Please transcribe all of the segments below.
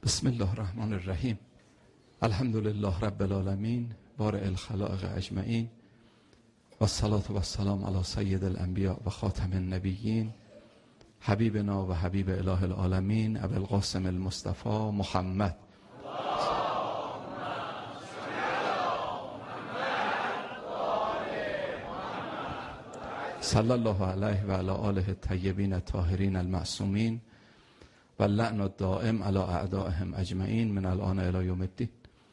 بسم الله الرحمن الرحیم. الحمد لله رب العالمین بارئ الخلائق اجمعین و الصلاة و السلام علی سید الانبیاء و خاتم النبیین حبیبنا و حبیب اله العالمین ابی القاسم المصطفى محمد. صلی الله علیه و علی آله الطیبین الطاهرین المعصومین و لعن الدائم علی اعدائهم اجمعین من الان الی یوم الدین.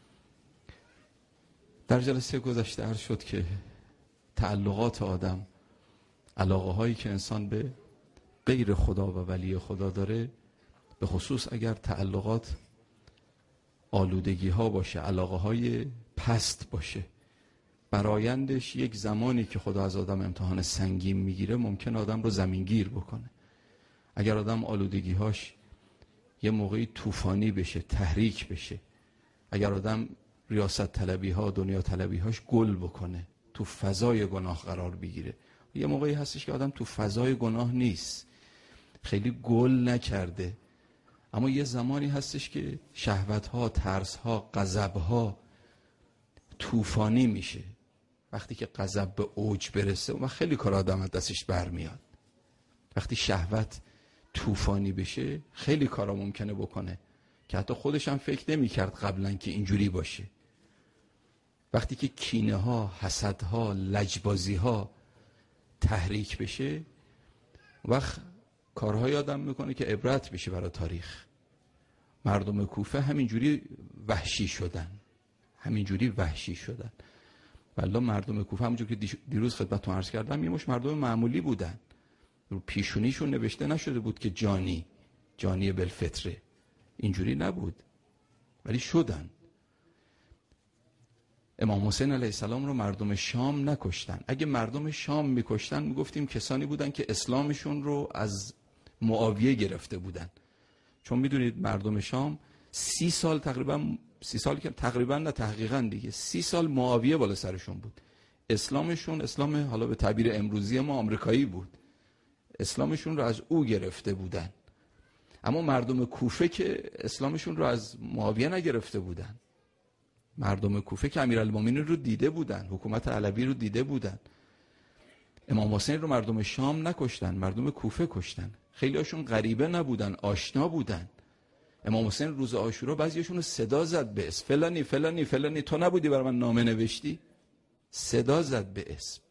در جلسه گذشته عرض شد که تعلقات آدم، علاقه هایی که انسان به غیر خدا و ولی خدا داره، به خصوص اگر تعلقات آلودگی ها باشه، علاقه های پست باشه، برایندش یک زمانی که خدا از آدم امتحان سنگین میگیره ممکن آدم رو زمینگیر بکنه. اگر آدم آلودگی هاش یه موقعی طوفانی بشه، تحریک بشه، اگر آدم ریاست طلبی ها، دنیا طلبی هاش گل بکنه، تو فضای گناه قرار بگیره، یه موقعی هستش که آدم تو فضای گناه نیست، خیلی گل نکرده، اما یه زمانی هستش که شهوت ها، ترس ها، غضب ها طوفانی میشه. وقتی که غضب به اوج برسه و خیلی کار آدم از دستش برمیاد. وقتی شهوت طوفانی بشه خیلی کارا ممکنه بکنه که حتی خودش هم فکر نمی کرد قبلا که اینجوری باشه. وقتی که کینه ها، حسد ها، لجبازی ها تحریک بشه، وقت کارهای آدم میکنه که عبرت بشه برای تاریخ. مردم کوفه همینجوری وحشی شدن. والله مردم کوفه همونجور که دیروز خدمتتون عرض کردم یه مش مردم معمولی بودن، رو پیشونیشون نوشته نشده بود که جانی بالفطره، اینجوری نبود، ولی شدن. امام حسین علیه السلام رو مردم شام نکشتن. اگه مردم شام میکشتن میگفتیم کسانی بودن که اسلامشون رو از معاویه گرفته بودن، چون میدونید مردم شام 30 سال که تقریبا نه تحقیقا دیگه 30 سال معاویه بالا سرشون بود. اسلامشون اسلام حالا به تعبیر امروزی ما آمریکایی بود، اسلامشون رو از او گرفته بودن. اما مردم کوفه که اسلامشون رو از معاویه نگرفته بودن، مردم کوفه که امیرالمومنین رو دیده بودن، حکومت علوی رو دیده بودن. امام حسین رو مردم شام نکشتن، مردم کوفه کشتن. خیلی هاشون غریبه نبودن، آشنا بودن. امام حسین روز عاشورا بعضیشون رو صدا زد به اسم، فلانی فلانی فلانی، تو نبودی برای من نامه نوشتی؟ صدا زد به اسم.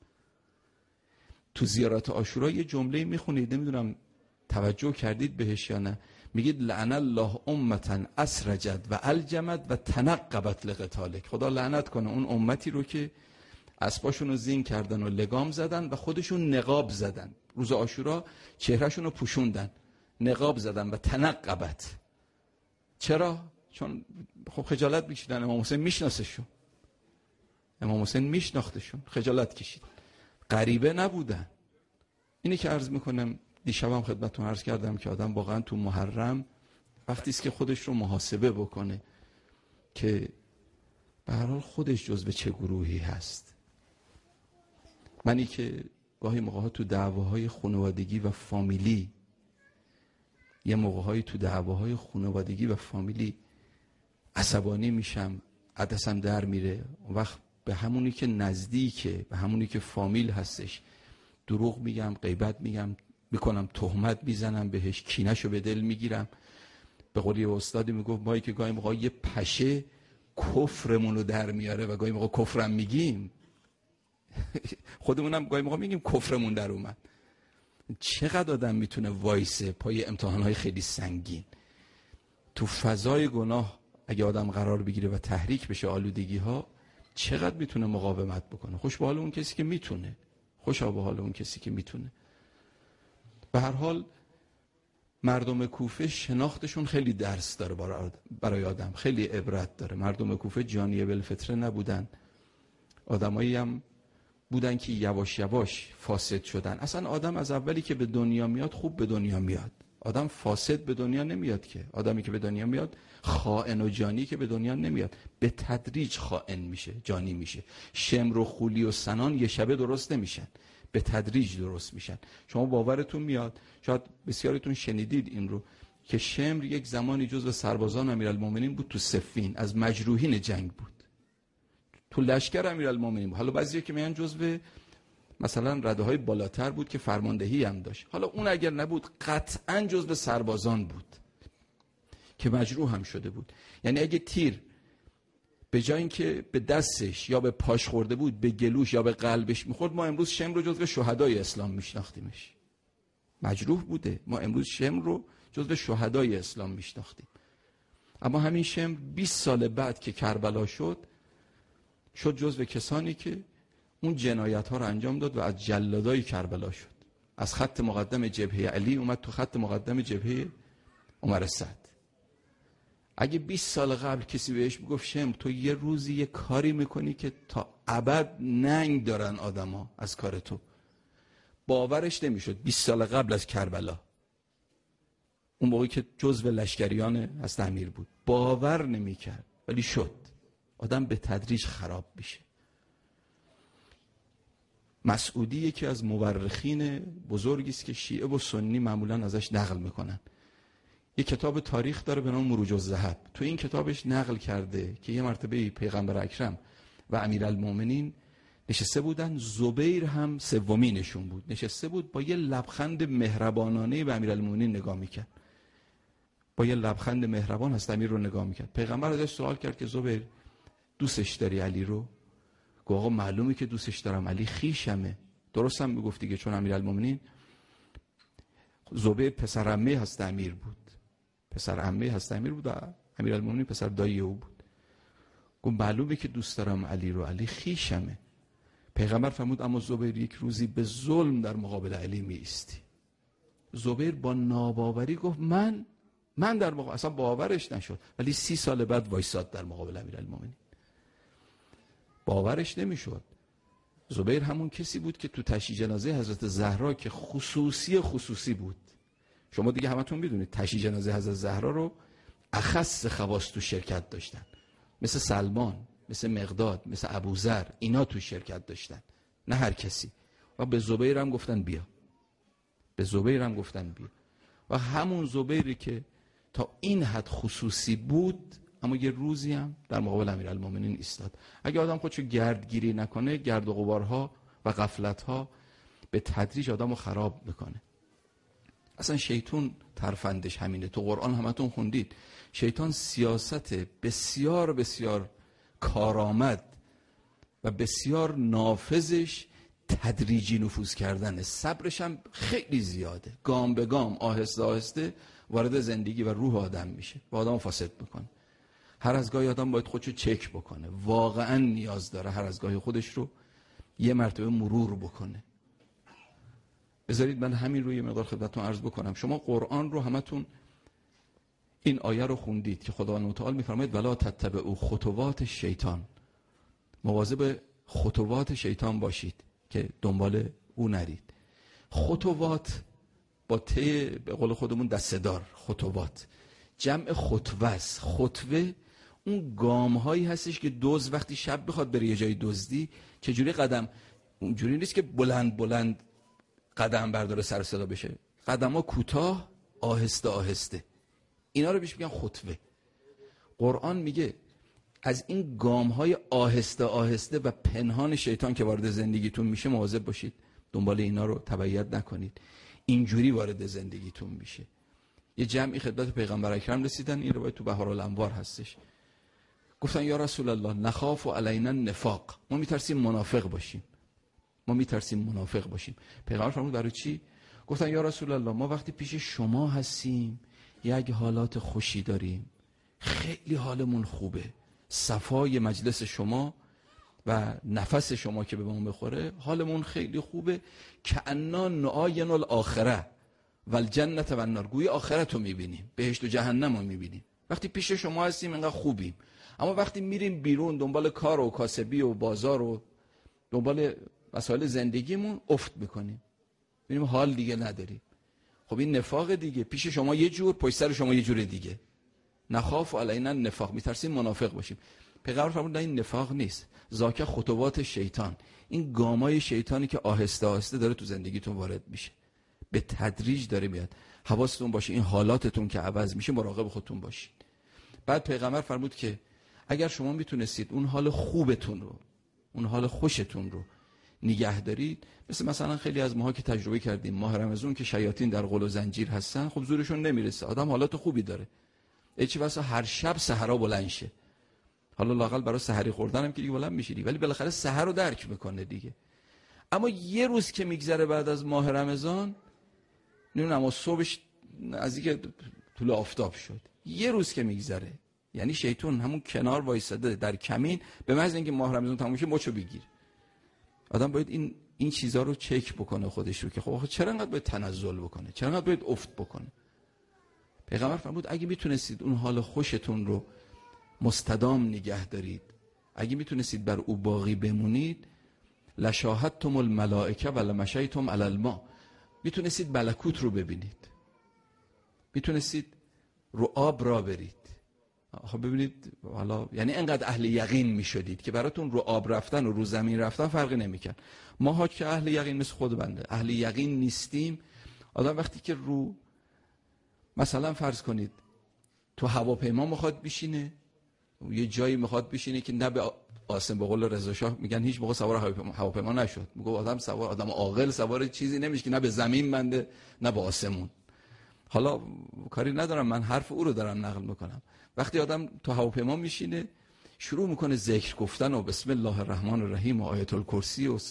تو زیارت عاشورا یه جمله میخونید، نمیدونم توجه کردید بهش یا نه، میگید لعن الله امتا اسرجت و الجمت و تنقبت لقتالک. خدا لعنت کنه اون امتی رو که اسباشون رو زین کردن و لگام زدن و خودشون نقاب زدن، روز عاشورا چهرهشون رو پوشوندن، نقاب زدن و تنقبت. چرا؟ چون خب خجالت میکشیدن. امام حسین میشناسشون، امام حسین میشناختشون، خجالت کشید، غریبه نبودن. اینی که عرض میکنم، دیشبم خدمتتون عرض کردم که آدم واقعا تو محرم وقتی است که خودش رو محاسبه بکنه که به هر حال خودش جزو چه گروهی هست. منی که گاهی موقع‌ها تو دعواهای خانوادگی و فامیلی، یه موقع‌هایی تو دعواهای خانوادگی و فامیلی عصبانی میشم، عدسم در میره، اون وقت به همونی که نزدیکه، به همونی که فامیل هستش دروغ میگم، غیبت میکنم، تهمت میزنم بهش، کینه‌شو به دل میگیرم. به قول یه استادی میگفت ما که گاهی موقع یه پشه کفرمون رو در میاره و گاهی موقع کفرم میگیم، خودمونم گاهی موقع میگیم کفرمون در اومد. چقدر آدم میتونه وایسه پای امتحانهای خیلی سنگین تو فضای گناه؟ اگه آدم قرار بگیره و تحریک بشه آلودگی ها، چقدر میتونه مقاومت بکنه؟ خوش به حال اون کسی که میتونه، خوشا به حال اون کسی که میتونه. به هر حال مردم کوفه شناختشون خیلی درس داره برای آدم، خیلی عبرت داره. مردم کوفه جانی بالفطره نبودن، آدمایی هم بودن که یواش یواش فاسد شدن. اصلا آدم از اولی که به دنیا میاد خوب به دنیا میاد، آدم فاسد به دنیا نمیاد که. آدمی که به دنیا میاد خائن و جانی که به دنیا نمیاد، به تدریج خائن میشه، جانی میشه. شمر و خولی و سنان یه شبه درست نمیشن، به تدریج درست میشن. شما باورتون میاد، شاید بسیارتون شنیدید این رو، که شمر یک زمانی جزو سربازان امیرالمومنین بود، تو صفین از مجروحین جنگ بود، تو لشکر امیرالمومنین بود. حالا بعضیا که میگن جزو مثلا رده‌های بالاتر بود که فرماندهی هم داشت. حالا اون اگر نبود قطعاً جزو سربازان بود که مجروح هم شده بود. یعنی اگه تیر به جای اینکه به دستش یا به پاش خورده بود، به گلوش یا به قلبش میخورد، ما امروز شمر رو جزو شهدای اسلام میشناختیمش. مجروح بوده، ما امروز شمر رو جزو شهدای اسلام میشناختیم. اما همین شمر 20 سال بعد که کربلا شد جزو کسانی که اون جنایت ها رو انجام داد و از جلادای کربلا شد. از خط مقدم جبهه علی اومد تو خط مقدم جبهه عمر سعد. اگه 20 سال قبل کسی بهش میگفت شمر تو یه روزی یه کاری میکنی که تا ابد ننگ دارن آدما از کار تو، باورش نمیشد. 20 سال قبل از کربلا، اون موقعی که جزو لشکریان حضرت امیر بود، باور نمیکرد، ولی شد. آدم به تدریج خراب میشه. مسعودی یکی از مورخین بزرگی است که شیعه و سنی معمولا ازش نقل میکنن. یک کتاب تاریخ داره به نام مروج الذهب. تو این کتابش نقل کرده که یه مرتبه پیغمبر اکرم و امیرالمومنین نشسته بودن، زبیر هم سومینشون بود، نشسته بود با یه لبخند مهربانانه به امیرالمومنین نگاه میکرد. با یه لبخند مهربان حضرت امیر رو نگاه میکرد. پیغمبر ازش سوال کرد که زبیر دوستش داری علی رو؟ گفت آقا معلومه که دوستش دارم، علی خویشمه. درست هم میگفت دیگه، چون امیرالمومنین زبیر پسر عمه حضرت امیر بود، پسر عمه حضرت امیر بود و امیرالمومنین پسر دایی او بود. گفت معلومه که دوست دارم علی رو، علی خویشمه. پیغمبر فرمود اما زبیر یک روزی به ظلم در مقابل علی می ایستی. زبیر با ناباوری گفت من در مقابل، اصلا باورش نشد، ولی 30 سال بعد وایساد در مقابل امیرالمومنین. باورش نمیشد. زبیر همون کسی بود که تو تشییع جنازه حضرت زهرا که خصوصی بود. شما دیگه همتون میدونید تشییع جنازه حضرت زهرا رو اخص خواص تو شرکت داشتن، مثل سلمان، مثل مقداد، مثل ابوذر، اینا تو شرکت داشتن، نه هر کسی. و به زبیر هم گفتن بیا، و همون زبیری که تا این حد خصوصی بود، اما یه روزی هم در مقابل امیرالمومنین ایستاد. اگه آدم خودشو گردگیری نکنه، گرد و غبارها و غفلتها به تدریج آدمو خراب میکنه. اصلا شیطان ترفندش همینه. تو قرآن همتون خوندید شیطان سیاست بسیار بسیار کارآمد و بسیار نافذش تدریجی نفوذ کردنه. صبرش هم خیلی زیاده، گام به گام، آهسته آهسته وارد زندگی و روح آدم میشه و آدم فاسد میکنه. هر از گاهی آدم باید خودشو چک بکنه، واقعا نیاز داره هر از گاهی خودش رو یه مرتبه مرور بکنه. بذارید من همین رو یه مقدار خدمتتون عرض بکنم. شما قرآن رو همتون این آیه رو خوندید که خداوند متعال میفرماید ولا تتبعوا خطوات شیطان، مواظب خطوات شیطان باشید که دنبال او نرید. خطوات با ت به قول خودمون دسته‌دار، خطوات جمع خطوه است. خطوه اون گام هایی هستش که دزد وقتی شب بخواد بره یه جای دزدی چجوری قدم، اونجوری نیست که بلند بلند قدم برداره سر صدا بشه، قدم‌ها کوتاه، آهسته آهسته، اینا رو بهش میگن خطوه. قرآن میگه از این گام‌های آهسته آهسته و پنهان شیطان که وارد زندگیتون میشه مواظب باشید، دنبال اینا رو تبعیت نکنید، اینجوری وارد زندگیتون میشه. یه جمعی خدمت پیغمبر اکرم رسیدن، این روایت تو بهارالانوار هستش. گفتن یا رسول الله نخاف علینا النفاق، ما میترسیم منافق باشیم. پیغمبر فرمود برای چی؟ گفتن یا رسول الله ما وقتی پیش شما هستیم یک حالات خوشی داریم، خیلی حالمون خوبه، صفای مجلس شما و نفس شما که به ما بخوره حالمون خیلی خوبه، کأننا نعاین الاخره والجنة والنار، گویی آخرت رو میبینیم، بهشت و جهنم رو میبینیم. وقتی پیش شما هستیم انقدر خوبیم، اما وقتی میریم بیرون دنبال کار و کاسبی و بازار و دنبال مسائل زندگیمون افت میکنیم، میبینیم حال دیگه نداریم. خب این نفاق دیگه، پیش شما یه جور، پشت سر شما یه جور دیگه. نخاف علینا النفاق، میترسیم منافق باشیم. پیغمبر فرمود این نفاق نیست، ذاک خطوات شیطان، این گامای شیطانی که آهسته آهسته داره تو زندگیتون وارد میشه، به تدریج داره میاد. حواستون باشه این حالاتتون که عوض میشه مراقب خودتون باشین. بعد پیغمبر فرمود که اگر شما میتونستید اون حال خوبتون رو، اون حال خوشتون رو نگه دارید، مثلا خیلی از ماها که تجربه کردیم ماه رمضان که شیاطین در قل و زنجیر هستن، خب زورشون نمیرسه، آدم حالات خوبی داره، چه بسا هر شب سحرا بلند شه، حالا لااقل برای سحری خوردن هم که دیگه بلند میشی، ولی بالاخره سحر رو درک میکنه دیگه. اما یه روز که میگذره بعد از ماه رمضان، نمیدونم اما صبحش نزدیک طلوع آفتاب شد، یه روز که میگذره، یعنی شیطان همون کنار وایساده در کمین، به محض اینکه ماه رمضان تموم شه مچو بگیر. آدم باید این چیزا رو چک بکنه خودش رو که خب چرا انقدر باید تنزل بکنه، چرا انقدر باید افت بکنه. پیغمبر فرمود اگه میتونستید اون حال خوشتون رو مستدام نگه دارید، اگه میتونستید بر او باقی بمونید، لشاهدتم الملائکه و لمشیتم علی الماء، میتونستید ملکوت رو ببینید، میتونستید رو آب را برید. خب ببینید حالا یعنی انقدر اهل یقین میشدید که براتون رو آب رفتن و رو زمین رفتن فرقی نمیکرد. ما ها که اهل یقین مثل خود بنده اهل یقین نیستیم، آدم وقتی که رو مثلا فرض کنید تو هواپیما میخواد بشینه، یه جایی میخواد بشینه که نه به آسم، به قول رضا شاه میگن هیچ موقع سوار هواپیما نشد، میگه آدم عاقل سوار چیزی نمیشه که نه به زمین منده نه به آسمون. حالا کاری ندارم، من حرف او رو دارم نقل میکنم. وقتی آدم تو هواپیما میشینه شروع میکنه ذکر گفتن و بسم الله الرحمن الرحیم و آیت الکرسی و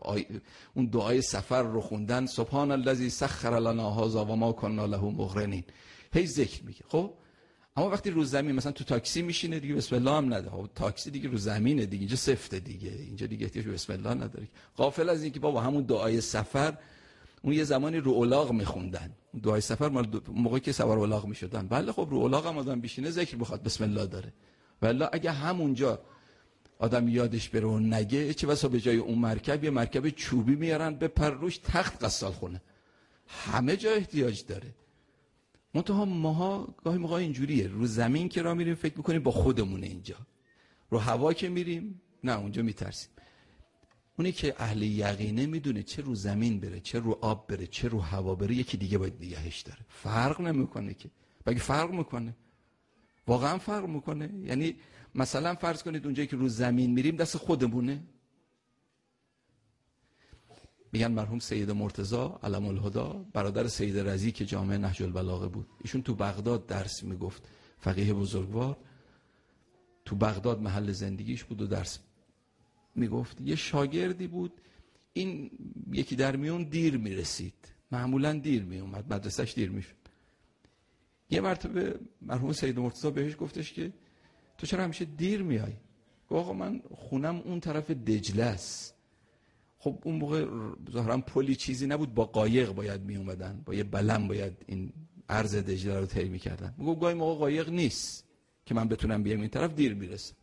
اون دعای سفر رو خوندن، سبحان الذی سخر لنا هذا و ما کنا له مقرنین، هی ذکر میگه. خب اما وقتی رو زمین مثلا تو تاکسی میشینه دیگه بسم الله هم نده، خب تاکسی دیگه رو زمینه دیگه، اینجا سفته دیگه، اینجا دیگه احتیاج به بسم الله نداره. غافل از اینکه بابا همون دعای سفر اون یه زمانی رو الاغ میخوندن، دعای سفر مال موقعی که سوار الاغ میشدن. بله خب رو الاغ هم آدم بشینه ذکر بخواد بسم الله داره، والله اگه همونجا آدم یادش بره و نگه، چه بسا به جای اون مرکب یه مرکب چوبی میارن بپر روش تخت غسال خونه، همه جا احتیاج داره. منتها ماها گاهی موقع اینجوریه، رو زمین که راه میریم فکر میکنیم با خودمونه، اینجا رو هوا که میریم نه اونجا میترسیم. اونی که اهل یقینه میدونه چه رو زمین بره، چه رو آب بره، چه رو هوا بره، یکی دیگه باید نگهش داره. فرق نمیکنه که، بگه فرق میکنه، واقعا فرق میکنه. یعنی مثلا فرض کنید اونجایی که رو زمین میریم دست خودمونه. میگن مرحوم سید مرتضی علم الهدی برادر سید رضی که جامع نهج البلاغه بود، ایشون تو بغداد درس میگفت، فقیه بزرگوار، تو بغداد محل زندگیش بود و درس میگفت. یه شاگردی بود، این یکی در میون دیر میرسید، معمولا دیر میومد، مدرسهش دیر میشد. یه مرتبه مرحوم سید مرتضی بهش گفتش که تو چرا همیشه دیر میای؟ گفت آقا من خونم اون طرف دجله است. خب اون موقع ظاهرا پلی چیزی نبود، با قایق باید می اومدن، با یه بلم باید این عرض دجله رو طی می‌کردن. میگه گاهی موقع قایق نیست که من بتونم بیام این طرف، دیر میرسم.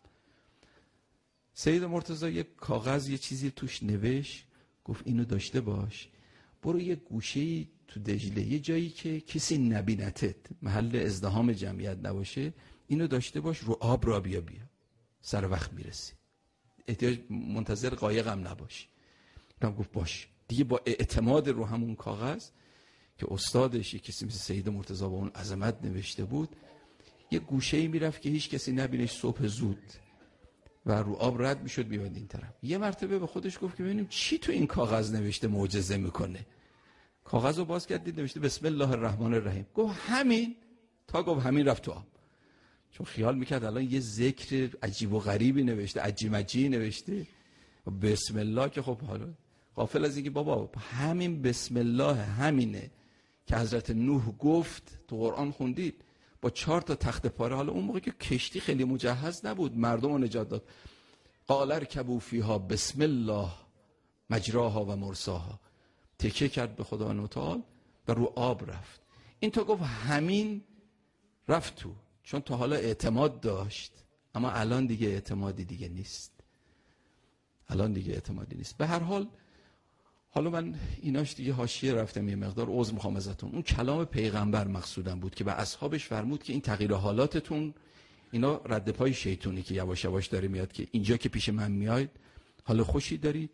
سید مرتضی یه کاغذ یه چیزی توش نوشت، گفت اینو داشته باش، برو یه گوشه‌ای تو دجله، یه جایی که کسی نبینتت، محل ازدحام جمعیت نباشه، اینو داشته باش، رو آب را بیا سر وقت میرسی، احتیاج منتظر قایق هم نباشی. من گفت باش دیگه. با اعتماد رو همون کاغذ که استادش کسی مثل سید مرتضی با اون عظمت نوشته بود، یه گوشه‌ای میرفت که هیچ کسی نبینش، صبح زود و رو آب رد میشد میاد این طرف. یه مرتبه به خودش گفت که ببینیم چی تو این کاغذ نوشته معجزه میکنه. کاغذ رو باز کرد دید نوشته بسم الله الرحمن الرحیم. گفت همین، تا گفت همین رفت تو آب، چون خیال میکرد الان یه ذکر عجیب و غریبی نوشته، عجیمجی نوشته، بسم الله که خب حالا غافل از اینکه بابا همین بسم الله همینه که حضرت نوح گفت، تو قرآن خوندید، با 4 تا تخت پاره. حالا اون موقع که کشتی خیلی مجهز نبود، مردم رو نجات داد. قال ارکبوا فیها بسم الله مجراها و مرساها، تکیه کرد به خدا متعال و رو آب رفت. این تا گفت همین رفت تو، چون تا حالا اعتماد داشت، اما الان دیگه اعتمادی دیگه نیست، الان دیگه اعتمادی نیست. به هر حال حالا من ایناش دیگه حاشیه رفتم، یه مقدار عذر میخوام ازتون. اون کلام پیغمبر مقصودم بود که به اصحابش فرمود که این تغییر حالاتتون اینا رد پای شیطونی که یواش یواش داره میاد، که اینجا که پیش من میاید حال خوشی دارید،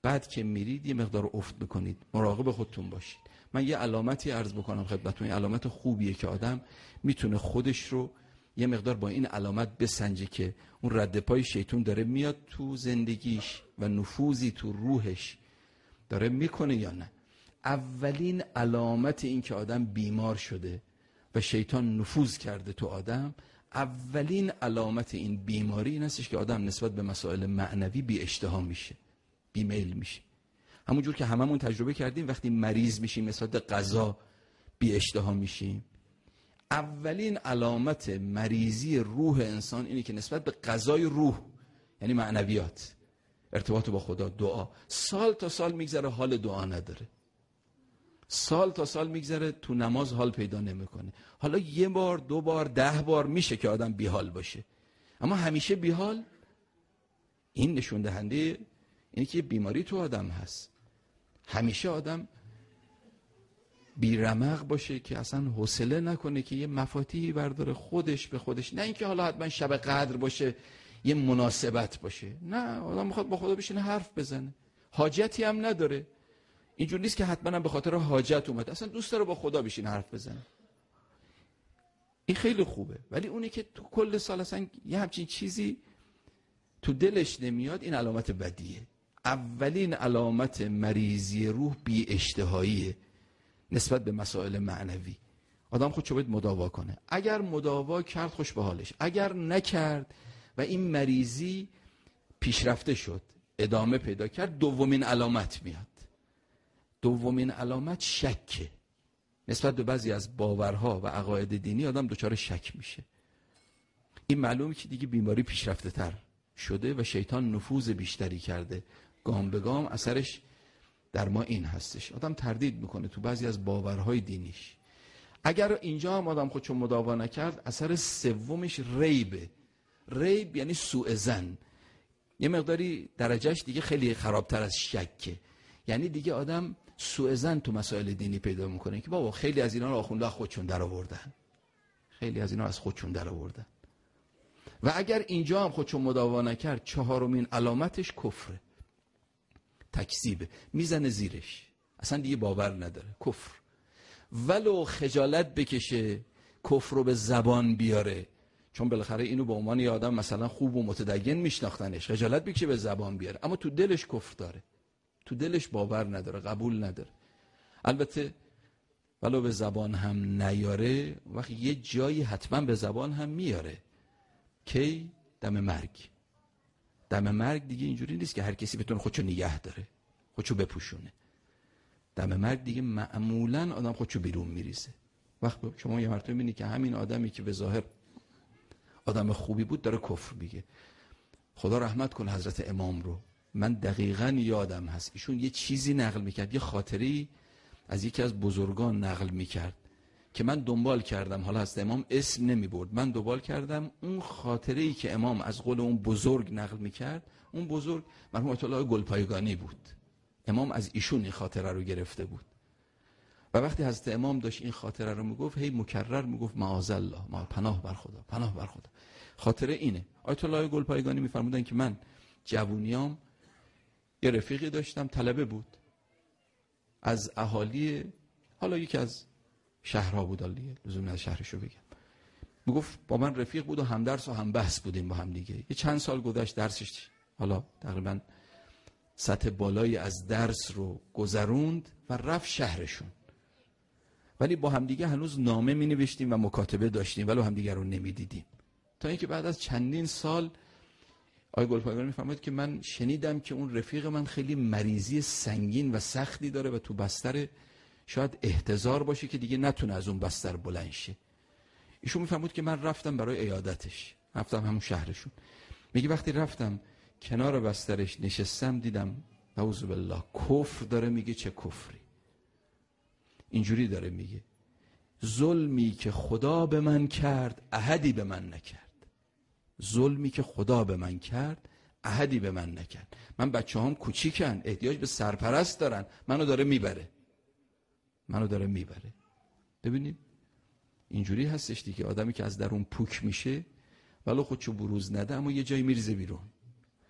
بعد که میرید یه مقدار افت بکنید، مراقب خودتون باشید. من یه علامتی عرض بکنم خدمتتون، این علامت خوبیه که آدم میتونه خودش رو یه مقدار با این علامت بسنجه که اون رد پای شیطان داره میاد تو زندگیش و نفوذی تو روحش داره میکنه یا نه. اولین علامت این که آدم بیمار شده و شیطان نفوذ کرده تو آدم، اولین علامت این بیماری این هستش که آدم نسبت به مسائل معنوی بی اشتها میشه، بی میل میشه. همونجور که هممون تجربه کردیم وقتی مریض میشیم نسبت به غذا بی اشتها میشیم. اولین علامت مریضی روح انسان اینه که نسبت به غذای روح، یعنی معنویات، ارتباط با خدا، دعا، سال تا سال میگذره حال دعا نداره، سال تا سال میگذره تو نماز حال پیدا نمیکنه. حالا یه بار، 2 بار، 10 بار میشه که آدم بیحال باشه، اما همیشه بیحال، این نشون دهنده اینه که بیماری تو آدم هست. همیشه آدم بیرمق باشه که اصلا حوصله نکنه که یه مفاتیحی برداره خودش به خودش، نه اینکه حالا حتما شب قدر باشه، یه مناسبت باشه، نه، آدم میخواد با خدا بشینه حرف بزنه، حاجتی هم نداره. اینجور نیست که حتما به خاطر حاجت اومد، اصلا دوست داره با خدا بشینه حرف بزنه، این خیلی خوبه. ولی اونی که تو کل سال اصلا یه همچین چیزی تو دلش نمیاد، این علامت بدیه. اولین علامت مریضی روح بی اشتهاییه نسبت به مسائل معنوی. آدم خودشو باید مداوا کنه. اگر مداوا کرد خوش به حالش، اگر نکرد و این مریضی پیشرفته شد، ادامه پیدا کرد، دومین علامت میاد. دومین علامت شکه. نسبت به بعضی از باورها و عقاید دینی آدم دچار شک میشه. این معلومه که دیگه بیماری پیشرفته تر شده و شیطان نفوذ بیشتری کرده. گام به گام اثرش در ما این هستش، آدم تردید میکنه تو بعضی از باورهای دینیش. اگر اینجا هم آدم خودشو مداوا نکرد، اثر سومش ریبه. ریب یعنی سوء ظن، یه مقداری درجهش دیگه خیلی خرابتر از شکه. یعنی دیگه آدم سوء ظن تو مسائل دینی پیدا میکنه که بابا خیلی از اینا رو آخونده خودشون در آوردن، خیلی از اینا از خودشون در آوردن. و اگر اینجا هم خودشو مداوا نکرد، چهارمین علامتش کفره، تکذیبه، میزنه زیرش، اصلا دیگه باور نداره، کفر. ولو خجالت بکشه کفر رو به زبان بیاره، چون بالاخره اینو به عنوان یه آدم مثلا خوب و متدین میشناختنش، خجالت بکشه به زبان بیاره، اما تو دلش کفر داره، تو دلش باور نداره، قبول نداره. البته ولو به زبان هم نیاره، وقتی یه جایی حتما به زبان هم میاره. کی؟ دم مرگ. دم مرگ دیگه اینجوری نیست که هر کسی بتونه خودشو نگه داره، خودشو بپوشونه. دم مرگ دیگه معمولا آدم خودشو بیرون میریزه. وقتی شما یه مرتبه میبینی که همین آدمی که به ظاهر آدم خوبی بود داره کفر میگه. خدا رحمت کن حضرت امام رو، من دقیقاً یادم هست ایشون یه چیزی نقل میکرد، یه خاطری از یکی از بزرگان نقل میکرد که من دنبال کردم. حالا حضرت امام اسم نمیبرد، من دنبال کردم اون خاطری که امام از قول اون بزرگ نقل میکرد. اون بزرگ مرحوم آیت الله گلپایگانی بود. امام از ایشون این خاطره رو گرفته بود و وقتی حضرت امام داشت این خاطره رو میگفت، هی مکرر میگفت معاذالله، ما پناه بر خدا، پناه بر خدا. خاطره اینه. آیت الله گلپایگانی میفرمودن که من جوونیام یه رفیقی داشتم، طلبه بود، از اهالی حالا یکی از شهرها بود، دیگه لزوم نداره شهرشو بگم. میگفت با من رفیق بود و هم درس و هم بحث بودیم با هم دیگه. یه چند سال گذشت، درسش حالا تقریبا سطح بالایی از درس رو گذروند و رفت شهرشون، ولی با هم دیگه هنوز نامه می نوشتیم و مکاتبه داشتیم، ولی هم دیگه رو نمی دیدیم. تا اینکه بعد از چندین سال آقای گلپایگانی میفرماید که من شنیدم که اون رفیق من خیلی مریضی سنگین و سختی داره و تو بستر شاید احتضار باشه که دیگه نتونه از اون بستر بلند شه. ایشون میفرمود که من رفتم برای عیادتش، رفتم همون شهرشون. میگه وقتی رفتم کنار بسترش نشستم، دیدم نعوذ بالله کفر داره میگه. چه کفری؟ اینجوری داره میگه ظلمی که خدا به من کرد احدی به من نکرد. ظلمی که خدا به من کرد احدی به من نکرد. من بچه‌هام کوچیکن، احتیاج به سرپرست دارن، منو داره میبره، منو داره میبره. ببینید اینجوری هستش دیگه، آدمی که از درون پوک میشه ولو خودشو بروز نده اما یه جایی میریزه بیرون.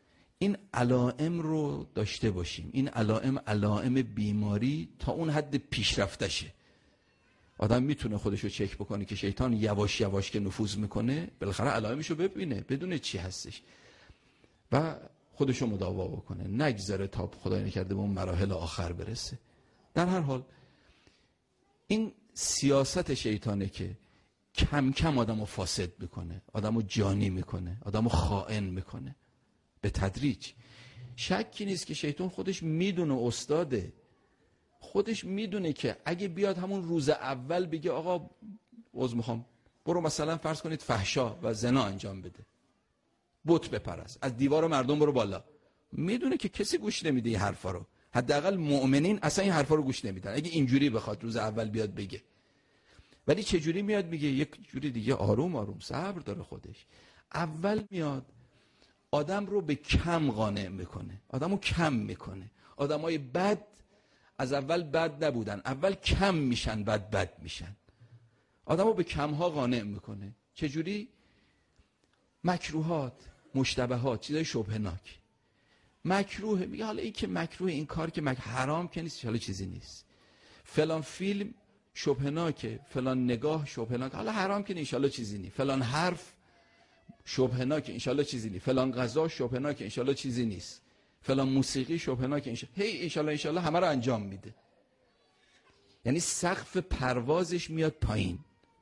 این علائم رو داشته باشیم. این علائم بیماری تا اون حد پیشرفتشه. آدم میتونه خودشو چک بکنه که شیطان یواش یواش که نفوذ میکنه بالاخره علائمشو ببینه، بدونه چی هستش و خودشو مداوا بکنه، نگذره تا خدای نکرده به اون مراحل آخر برسه. در هر حال این سیاست شیطانه که کم کم آدمو فاسد میکنه، آدمو جانی میکنه، آدمو خائن میکنه به تدریج. شکی نیست که شیطان خودش میدونه، استاده، خودش میدونه که اگه بیاد همون روز اول بگه آقا عذر میخوام برو مثلا فرض کنید فحشا و زنا انجام بده، بت بپرست، از دیوار مردم برو بالا، میدونه که کسی گوش نمیده این حرفا رو. حداقل مؤمنین اصلا این حرفا رو گوش نمیدن اگه اینجوری بخواد روز اول بیاد بگه. ولی چه جوری میاد میگه؟ یک جوری دیگه آروم آروم، صبر داره خودش. اول میاد آدم رو به کم قانع میکنه، آدمو کم میکنه. آدمای بد از اول بد نبودن، اول کم میشن بعد بد میشن. آدمو به کمها قانع میکنه. چه جوری؟ مکروهات، مشتبهات، چیزای شبهناک. مکروه، میگه حالا این که مکروه، این کار که حرام که نیست، حالا چیزی نیست. فلان فیلم شبهناکه، فلان نگاه شبهناکه، حالا حرام که نیست، حالا چیزی نیست. فلان حرف شبهناکه، انشالله چیزی نیست. فلان غذا شبهناکه، انشالله چیزی نیست. فلان موسیقی شبهناکه، انشالله همه رو انجام میده. یعنی سقف پروازش میاد پایین،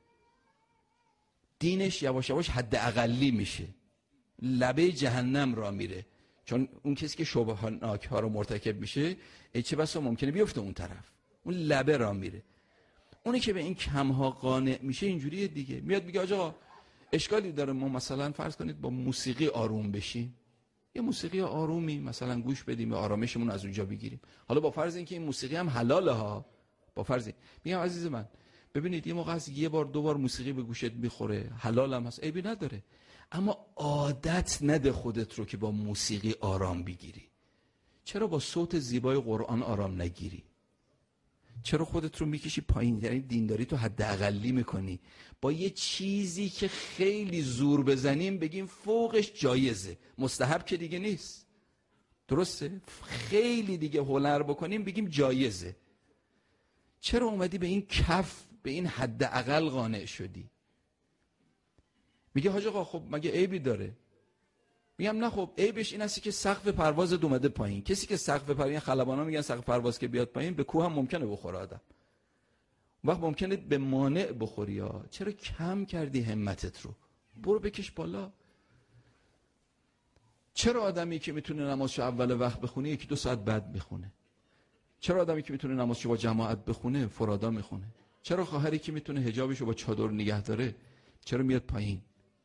دینش یواش یواش حد اقلی میشه، لبه جهنم را میره. چون اون کسی که شبهناک ها رو مرتکب میشه چه بسا ممکنه بیفته اون طرف، اون لبه را میره. اونی که به این کمها قانع میشه اینجوریه دیگه، میاد میگه آقا اشکالی داره ما مثلا فرض کنید با موسیقی آروم بشیم، یه موسیقی آرومی مثلا گوش بدیم و آرامشمون از اونجا بگیریم. حالا با فرض اینکه این موسیقی هم حلاله ها، با فرض میگم عزیز من ببینید یه موقع از یه بار دو بار موسیقی به گوشت میخوره، حلال هم هست، عیبی نداره، اما عادت نده خودت رو که با موسیقی آرام بگیری. چرا با صوت زیبای قرآن آرام نگیری؟ چرا خودت رو میکشی پایین؟ یعنی دینداری تو حد اقلی میکنی با یه چیزی که خیلی زور بزنیم بگیم فوقش جایزه، مستحب که دیگه نیست، درسته؟ خیلی دیگه هنر بکنیم بگیم جایزه. چرا اومدی به این کف، به این حد اقل قانع شدی؟ میگه حاج آقا خب مگه عیبی داره؟ میگم نه، خب عیبش این هستی که سقف پرواز اومده پایین. کسی که سقف پرواز، خلبانا میگن سقف پرواز که بیاد پایین به کوه هم ممکنه بخوره آدم، وقت ممکنه به مانع بخوری. ها چرا کم کردی همتت رو؟ برو بکش بالا. چرا آدمی که میتونه نمازشو اول وقت بخونه یکی دو ساعت بعد میخونه؟ چرا آدمی که میتونه نمازشو با جماعت بخونه فرادا میخونه؟ چرا خواهری که میتونه حجابشو با چادر نگه داره چرا میاد پایین؟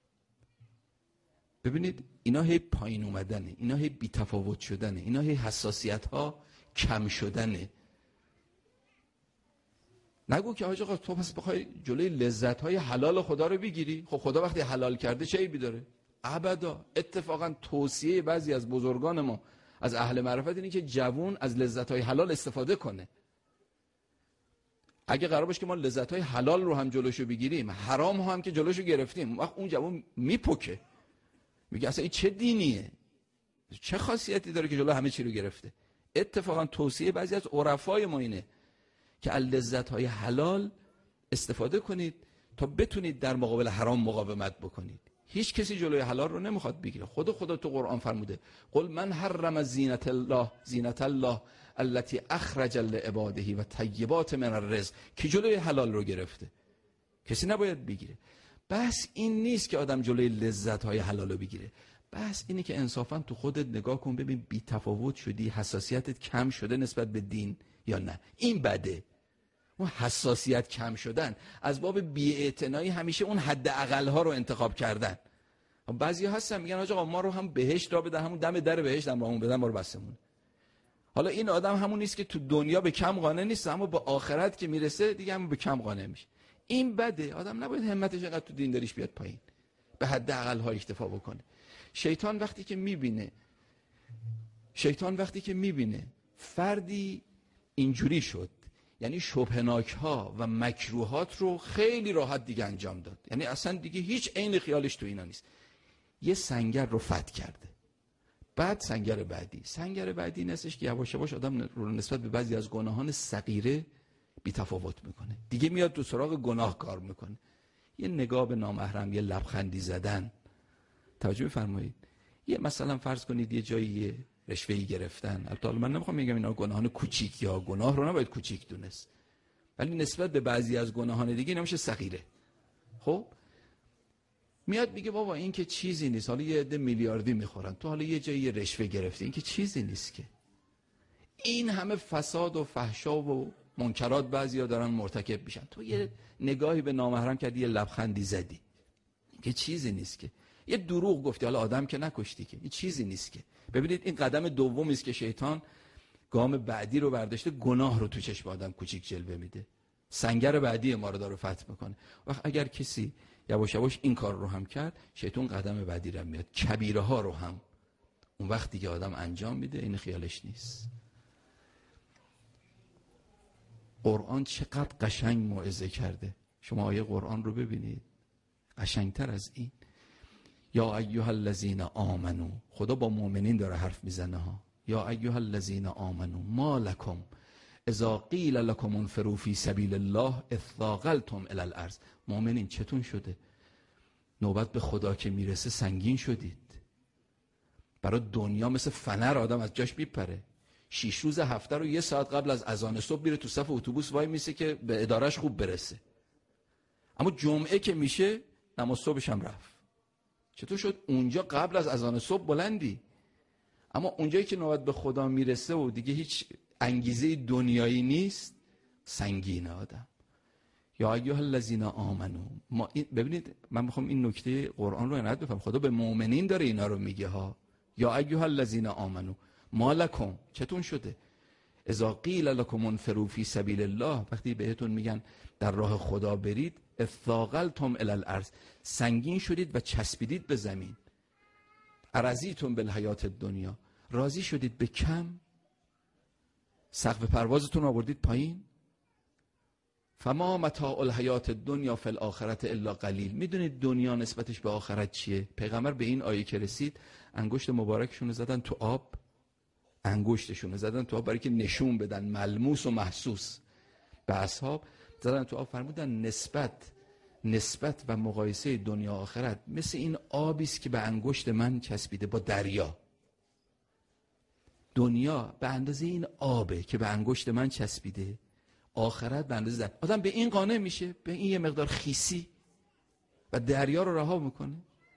ببینید اینا هی پایین اومدنه، اینا هی بی‌تفاوت شدنه، اینا هی حساسیت ها کم شدنه. نگو که حاج آقا تو پس بخوای جلوی لذت های حلال خدا رو بگیری. خب خدا وقتی حلال کرده چه عیبی داره؟ ابدا. اتفاقا توصیه بعضی از بزرگان ما از اهل معرفت اینه که جوون از لذت های حلال استفاده کنه. اگه قرار باشه که ما لذت های حلال رو هم جلوشو بگیریم، حرام هم که جلوشو گرفتیم، وقت اون جوون میپکه، میگه اصلا این چه دینیه، چه خاصیتی داره که جلو همه چی رو گرفته. اتفاقا توصیه بعضی از عرفای ما اینه که از لذت‌های حلال استفاده کنید تا بتونید در مقابل حرام مقاومت بکنید. هیچ کسی جلوی حلال رو نمیخواد بگیره. خدا تو قرآن فرموده قل من حرم زینت الله التي اخرج لعباده و طیبات من الرزق. که جلوی حلال رو گرفته، کسی نباید بگیره. بس این نیست که آدم جلوی لذت‌های حلال رو بگیره، بس اینه که انصافا تو خودت نگاه کن ببین بی تفاوت شدی، حساسیتت کم شده نسبت به دین یا نه. این بده. اون حساسیت کم شدن از باب بی‌اعتنایی، همیشه اون حد اقل ها رو انتخاب کردن. بعضیا هستن میگن آقا ما رو هم بهشت را بدن، همون دم در بهشت هم راهمون بدن، ما رو بسمون. حالا این آدم همون نیست که تو دنیا به کم قانع نیست، اما با آخرت که میرسه دیگه هم به کم قانع میشه. این بده. آدم نباید همتش اینقدر تو دین داریش بیاد پایین، به حد اقل ها اکتفا بکنه. شیطان وقتی که میبینه فردی اینجوری شد، یعنی شبهناک ها و مکروهات رو خیلی راحت دیگه انجام داد، یعنی اصلا دیگه هیچ عین خیالش تو اینا نیست. یه سنگر رو فتح کرده، بعد سنگر بعدی این هستش که یواش یواش آدم رو نسبت به بعضی از گناهان صغیره بی تفاوت میکنه، دیگه میاد تو سراغ گناه کار میکنه. یه نگاه به نامحرم، یه لبخندی زدن، توجه بفرمایید. یه مثلا فرض کنید یه جایی رشوه‌ای گرفتن، البته من نمیخوام بگم اینا گناهان کوچیک، یا گناه رو نباید کوچیک دونست، ولی نسبت به بعضی از گناهان دیگه نمیشه صغیره. خب میاد میگه بابا این که چیزی نیست، حالا یه عده میلیاردی میخورن، تو حالا یه جایی رشوه گرفتی، این که چیزی نیست که. این همه فساد و فحشا و منکرات بعضیا دارن مرتکب میشن، تو یه نگاهی به نامحرم کردی، یه لبخندی زدی، این که چیزی نیست که. یه دروغ گفتی، حالا آدم که نکشتی که، این چیزی نیست که. ببینید این قدم دومی است که شیطان گام بعدی رو برداشته، گناه رو تو چشم آدم کوچیک جلوه میده، سنگر بعدی ما رو داره فتح میکنه. وقت اگر کسی یواش یواش این کار رو هم کرد، شیطان قدم بعدی رو میاد، کبیره ها رو هم اون وقتی که آدم انجام میده، این خیالش نیست. قرآن چقدر قشنگ موعظه کرده، شما آیه قرآن رو ببینید، قشنگتر از این. یا ایها الذین آمنو، خدا با مؤمنین داره حرف میزنه ها. یا ایها الذین آمنو ما لکم اذا قیل لکم انفروا فی سبیل الله اثاقلتم الی الارض. مؤمنین چتون شده؟ نوبت به خدا که میرسه سنگین شدید. برای دنیا مثل فنر آدم از جاش میپره. 6 روز هفته رو 1 ساعت قبل از اذان صبح میره تو صف اتوبوس وای میسه که به ادارش خوب برسه. اما جمعه که میشه نماز صبحش هم رفت. چطور شد اونجا قبل از اذان صبح بلندی، اما اونجایی که نوبت به خدا میرسه و دیگه هیچ انگیزه دنیایی نیست، سنگینه آدم. یا ایها الذین آمنو، ببینید من میخوام این نکته قرآن رو عنایت بفهم، خدا به مؤمنین داره اینا رو میگه ها. یا ایها الذین آمنو ما لکم، چتون شده؟ اذا قیل لکم انفروا فی سبیل الله، وقتی بهتون میگن در راه خدا برید، اثاقلتم الی الارض، سنگین شدید و چسبیدید به زمین. ارضیتم بالحیات الدنیا، راضی شدید به کم، سقف پروازتون آوردید پایین. فما متاع الحیات الدنیا فی الاخرة الا قلیل. میدونید دنیا نسبتش به آخرت چیه؟ پیغمبر به این آیه که رسید انگشت مبارکشون رو زدن تو آب، انگشتشون رو زدن تو آب برای که نشون بدن ملموس و محسوس به اصحاب، زدن تو آب، فرمودن نسبت و مقایسه دنیا آخرت مثل این آبی است که به انگشت من چسبیده با دریا. دنیا به اندازه این آبه که به انگشت من چسبیده، آخرت به اندازه در. آدم به این قانع میشه، به این یه مقدار خیسی، و دریا رو رها میکنه.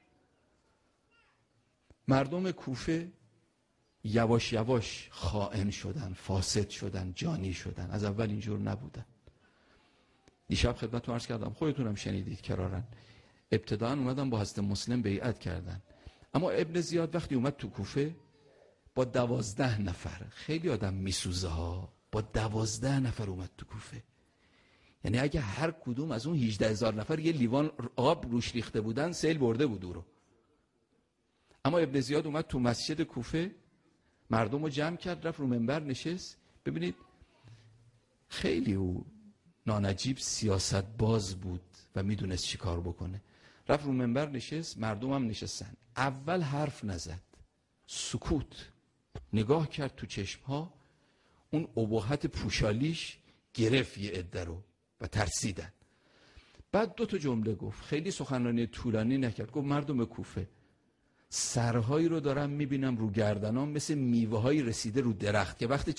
مردم کوفه یواش یواش خائن شدن، فاسد شدن، جانی شدن، از اول اینجور نبودن. دیشب خدمتتون عرض کردم، خودتونم شنیدید کرارن، ابتداً اومدن با حضرت مسلم بیعت کردن، اما ابن زیاد وقتی اومد تو کوفه با 12 نفر، خیلی آدم میسوزه ها، با 12 نفر اومد تو کوفه. یعنی اگه هر کدوم از اون 18,000 نفر یه لیوان آب روش ریخته بودن، سیل برده بود او رو. اما ابن زیاد اومد تو مسجد کوفه، مردم رو جمع کرد، رفت رو منبر نشست. ببینید خیلی او نانجیب سیاست باز بود و میدونست چی کار بکنه. رفت رو منبر نشست، مردم هم نشستن. اول حرف نزد، سکوت، نگاه کرد تو چشمها، اون ابهت پوشالیش گرفت یه عده رو و ترسیدن. بعد 2 جمله گفت، خیلی سخنرانی طولانی نکرد. گفت مردم کوفه، سرهایی رو دارم میبینم رو گردنام مثل میوه هایی رسیده رو درخت که وقت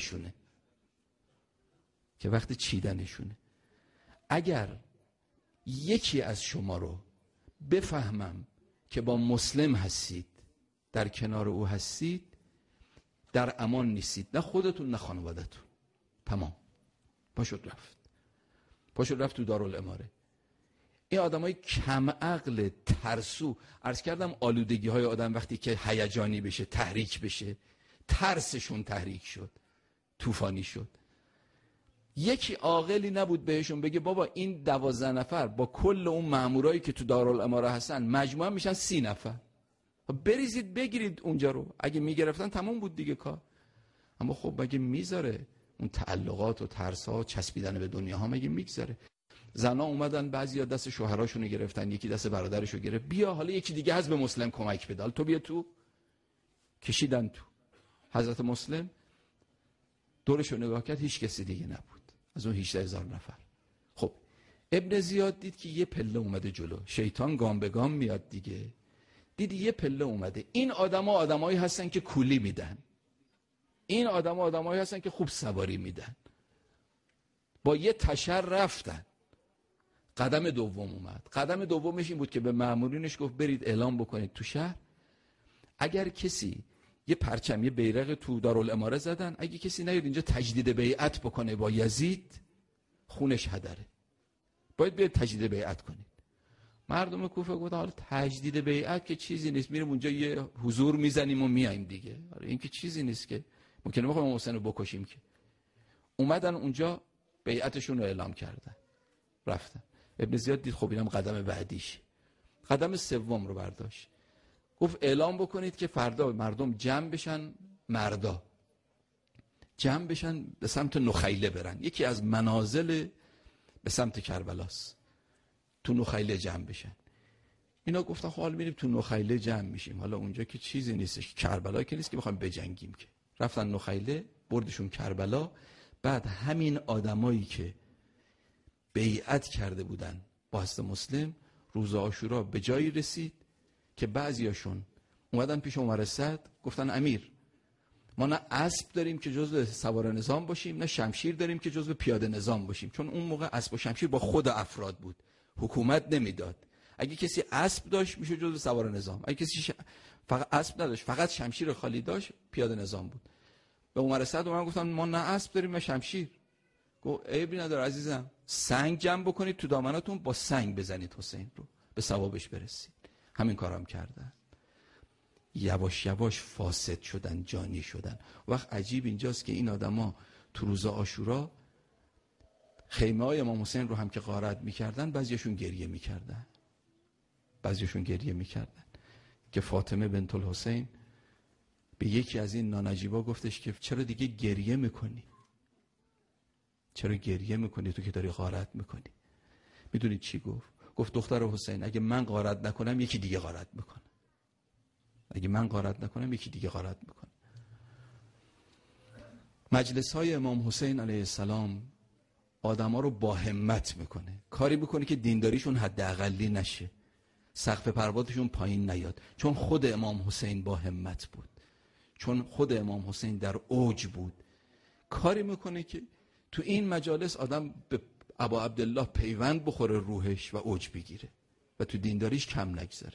چیدنشونه. اگر یکی از شما رو بفهمم که با مسلم هستید، در کنار او هستید، در امان نیستید، نه خودتون نه خانوادتون. تمام. پاشد رفت تو دارالاماره. این آدمای کم عقل ترسو، عرض کردم آلودگی های آدم وقتی که هیجانی بشه، تحریک بشه، ترسشون تحریک شد، طوفانی شد. یکی عاقلی نبود بهشون بگه بابا این 12 نفر با کل اون مامورایی که تو دارالاماره هستن مجموعا میشن 30 نفر، بریزید بگیرید اونجا رو. اگه میگرفتن تمام بود دیگه کار. اما خب مگه میذاره اون تعلقات و ترس‌ها، چسبیدن به دنیا ها مگه میگذاره؟ زنا اومدن، بعضیا دست شوهراشونو گرفتن، یکی دست برادرشو گرفت، بیا حالا یکی دیگه هست به مسلم کمک بده، تو بیا تو. کشیدن تو. حضرت مسلم دورش رو نگاه کرد، هیچ کسی دیگه نبود از اون 18,000 نفر. خب ابن زیاد دید که یه پله اومده جلو، شیطان گام به گام میاد دیگه. دید یه پله اومده، این آدما آدمایی هستن که کولی میدن، این آدما آدمایی هستن که خوب سواری میدن. با یه تشر رفتن. قدم دوم اومد. قدم دومش این بود که به مامورینش گفت برید اعلام بکنید تو شهر اگر کسی یه پرچم یه بیرق تو دارالاماره زدن، اگه کسی نیاد اینجا تجدید بیعت بکنه با یزید خونش هدره، باید بیاد تجدید بیعت کنید. مردم کوفه گفتن حالا تجدید بیعت که چیزی نیست، میریم اونجا یه حضور میزنیم و میایم دیگه، این که چیزی نیست که ممکنه بخوایم حسین رو بکشیم. که اومدن اونجا بیعتشون رو اعلام کردن، رفتن. ابن زیاد دید خب اینم قدم بعدیش. قدم سوم رو برداشت، گفت اعلام بکنید که فردا مردم جمع بشن، مردا جمع بشن به سمت نخیله برن، یکی از منازل به سمت کربلاست، تو نخیله جمع بشن. اینا گفتن خب حالا میریم تو نخیله جمع میشیم، حالا اونجا که چیزی نیستش، کربلا که نیست که بخوایم بجنگیم. که رفتن نخیله، بردشون کربلا. بعد همین آدمایی که بیعت کرده بودن با حضرت مسلم، روز عاشورا به جایی رسید که بعضیاشون اومدن پیش عمر سعد گفتن امیر، ما نه اسب داریم که جزو سوار نظام باشیم، نه شمشیر داریم که جزو پیاده نظام باشیم. چون اون موقع اسب و شمشیر با خود افراد بود، حکومت نمیداد. اگه کسی اسب داشت میشه جزو سوار نظام، اگه کسی فقط اسب نداشت فقط شمشیر خالی داشت پیاده نظام بود. به عمر سعد اومدن گفتن ما نه اسب داریم نه شمشیر. گفت عیبی نداره عزیزم، سنگ جمع بکنید تو دامناتون، با سنگ بزنید حسین رو، به ثوابش برسید. همین کارم کردن. یواش یواش فاسد شدن، جانی شدن. وقت عجیب اینجاست که این آدما تو روز عاشورا خیمه های امام حسین رو هم که غارت میکردن، بعضیشون گریه میکردن، بعضیشون گریه میکردن. که فاطمه بنت الحسین به یکی از این نانجیبا گفتش که چرا دیگه گریه میکنی؟ چرا گریه میکنی تو که داری غارت میکنی؟ میدونید چی گفت؟ گفت دختر حسین اگه من غارت نکنم یکی دیگه غارت میکنه، اگه من غارت نکنم یکی دیگه غارت میکنه. مجلس های امام حسین علیه السلام آدما رو با همت میکنه، کاری میکنه که دینداریشون حداقلی نشه، سقف پروازشون پایین نیاد. چون خود امام حسین با همت بود، چون خود امام حسین در اوج بود. کاری میکنه که تو این مجالس آدم به ابا عبدالله پیوند بخوره روحش و اوج بگیره و تو دینداریش کم نگذاره.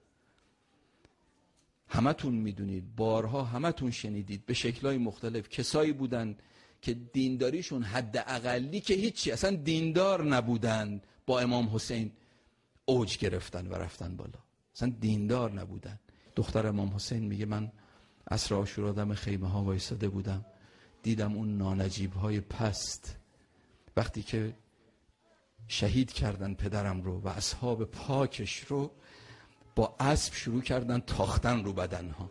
همتون میدونید، بارها همتون شنیدید به شکل‌های مختلف کسایی بودن که دینداریشون حد اقلی که هیچی، اصلا دیندار نبودن، با امام حسین اوج گرفتن و رفتن بالا، اصلا دیندار نبودن. دختر امام حسین میگه من عصر عاشورا دم خیمه ها وایساده بودم، دیدم اون نانجیب های پست وقتی که شهید کردن پدرم رو و اصحاب پاکش رو، با اسب شروع کردن تاختن رو بدنها.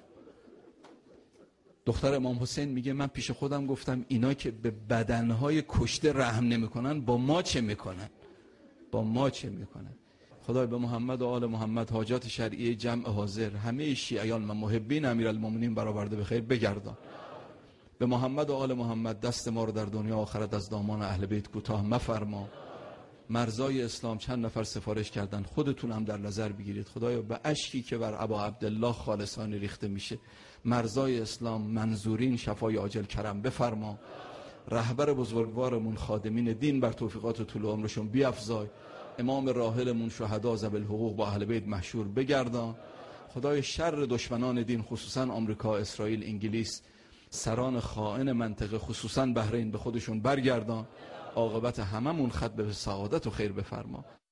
دختر امام حسین میگه من پیش خودم گفتم اینا که به بدنهای کشته رحم نمیکنن، با ما چه میکنن؟ با ما چه میکنن؟ خدای به محمد و آل محمد حاجات شرعی جمع حاضر همه شیعیان و محبین امیرالمومنین برآورده به خیر بگردان. به محمد و آل محمد دست ما رو در دنیا آخرت از دامان اهل بیت کوتاه مفرما. مرزای اسلام چند نفر سفارش کردن، خودتون هم در نظر بگیرید. خدایا به اشکی که بر ابا عبدالله خالصانه ریخته میشه، مرزای اسلام منظورین شفای عاجل کرم بفرما. رهبر بزرگوارمون خادمین دین بر توفیقات طول عمرشون بیفزای. امام راحلمون شهدا ذوی الحقوق با اهل بیت محشور بگردان. خدای شر دشمنان دین خصوصا آمریکا، اسرائیل، انگلیس، سران خائن منطقه خصوصا بحرین به خودشون برگردان. عاقبت هممون ختم به سعادت و خیر بفرما.